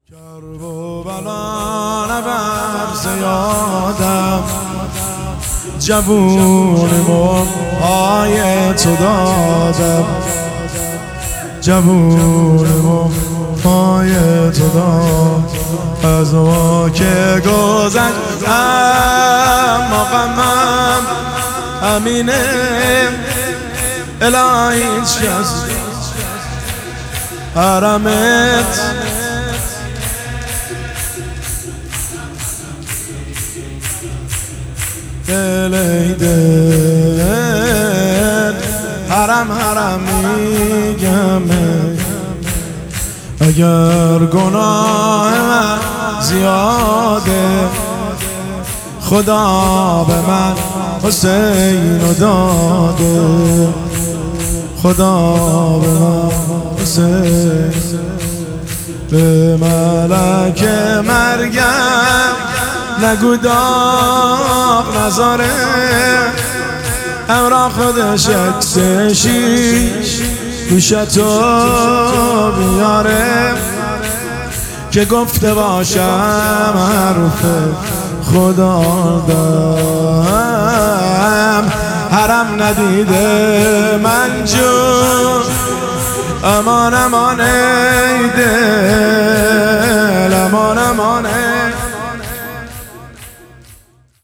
کرب و بلا نبر زیادم جوونمو پای تو دادم جوونمو پای تو دادم از ما که گذشت اما غمم همینه الهی هیچ کس حرمت دل حرم حرم میگمه اگر گناه من زیاده خدا به من حسین داده خدا به من حسین به ملک مرگم نگو داغ نذاره همراه خودش عکسشی گوشتو بیاره که گفته باشم حرف خدا دارم حرم ندیده من جون امان امان ای دل امان امان